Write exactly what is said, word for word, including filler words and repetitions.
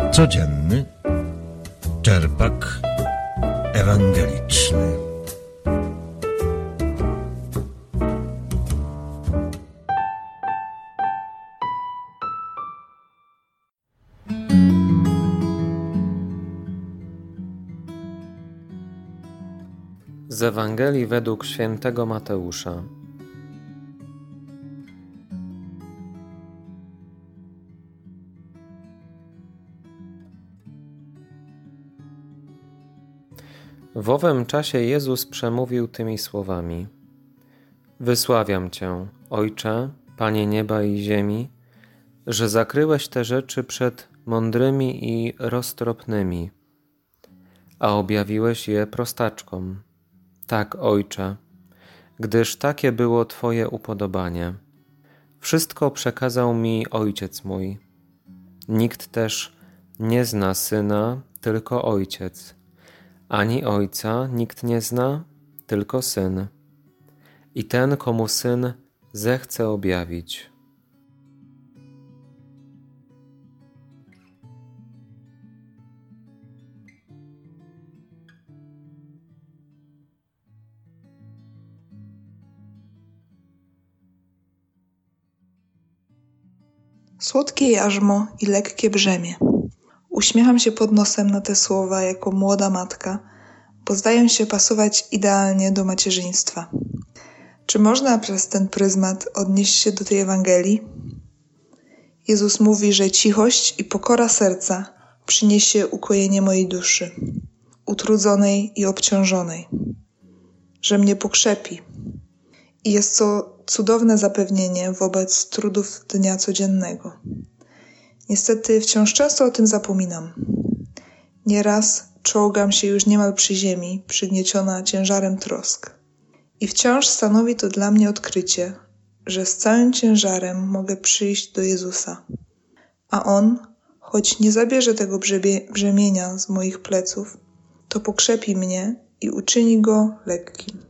Codzienny czerpak ewangeliczny. Z Ewangelii według świętego Mateusza. W owym czasie Jezus przemówił tymi słowami: Wysławiam Cię, Ojcze, Panie nieba i ziemi, że zakryłeś te rzeczy przed mądrymi i roztropnymi, a objawiłeś je prostaczkom. Tak, Ojcze, gdyż takie było Twoje upodobanie. Wszystko przekazał mi Ojciec mój. Nikt też nie zna Syna, tylko Ojciec. Ani Ojca nikt nie zna, tylko Syn. I ten, komu Syn zechce objawić. Słodkie jarzmo i lekkie brzemię. Uśmiecham się pod nosem na te słowa jako młoda matka, bo zdają się pasować idealnie do macierzyństwa. Czy można przez ten pryzmat odnieść się do tej Ewangelii? Jezus mówi, że cichość i pokora serca przyniesie ukojenie mojej duszy, utrudzonej i obciążonej, że mnie pokrzepi. I jest to cudowne zapewnienie wobec trudów dnia codziennego. Niestety wciąż często o tym zapominam. Nieraz czołgam się już niemal przy ziemi, przygnieciona ciężarem trosk. I wciąż stanowi to dla mnie odkrycie, że z całym ciężarem mogę przyjść do Jezusa. A On, choć nie zabierze tego brzemienia z moich pleców, to pokrzepi mnie i uczyni go lekkim.